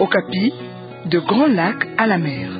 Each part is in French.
Okapi, de Grand Lac à la mer.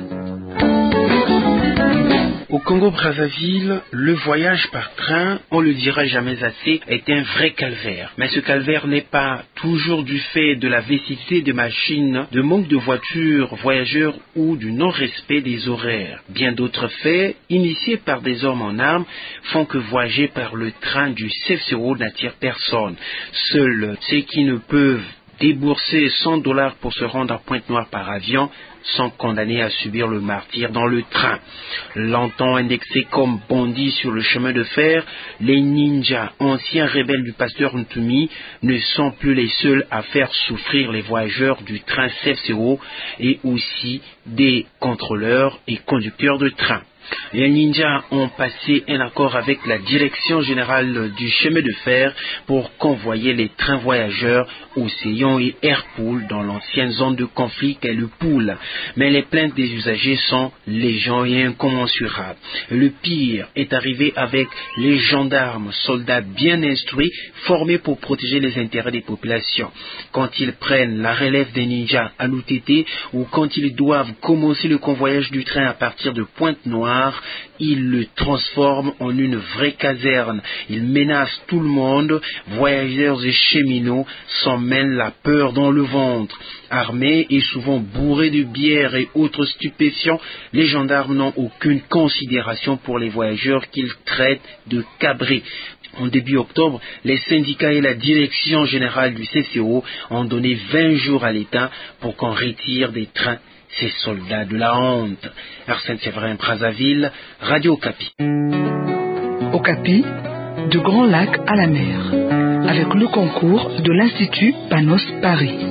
Au Congo-Brazzaville, le voyage par train, on le dira jamais assez, est un vrai calvaire. Mais ce calvaire n'est pas toujours du fait de la vésicité des machines, de manque de voitures, voyageurs ou du non-respect des horaires. Bien d'autres faits, initiés par des hommes en armes, font que voyager par le train du CFCO n'attire personne. Seuls ceux qui ne peuvent débourser $100 pour se rendre à Pointe-Noire par avion sont condamnés à subir le martyre dans le train. Longtemps indexés comme bandits sur le chemin de fer, les ninjas, anciens rebelles du pasteur Ntumi, ne sont plus les seuls à faire souffrir les voyageurs du train CFCO et aussi des contrôleurs et conducteurs de train. Les ninjas ont passé un accord avec la direction générale du chemin de fer pour convoyer les trains voyageurs Océan et Airpool dans l'ancienne zone de conflit qu'est le Pool. Mais les plaintes des usagers sont légion et incommensurables. Le pire est arrivé avec les gendarmes, soldats bien instruits, formés pour protéger les intérêts des populations. Quand ils prennent la relève des ninjas à l'OTT ou quand ils doivent commencer le convoyage du train à partir de Pointe-Noire, ils le transforment en une vraie caserne. Ils menacent tout le monde, voyageurs et cheminots s'en mêlent la peur dans le ventre. Armés et souvent bourrés de bière et autres stupéfiants, les gendarmes n'ont aucune considération pour les voyageurs qu'ils traitent de cabrés. En début octobre, les syndicats et la direction générale du CFCO ont donné 20 jours à l'État pour qu'on retire des trains ces soldats de la honte. Arsène Séverin, Brazzaville, Radio Okapi. Okapi, de Grand Lac à la mer, avec le concours de l'Institut Panos Paris.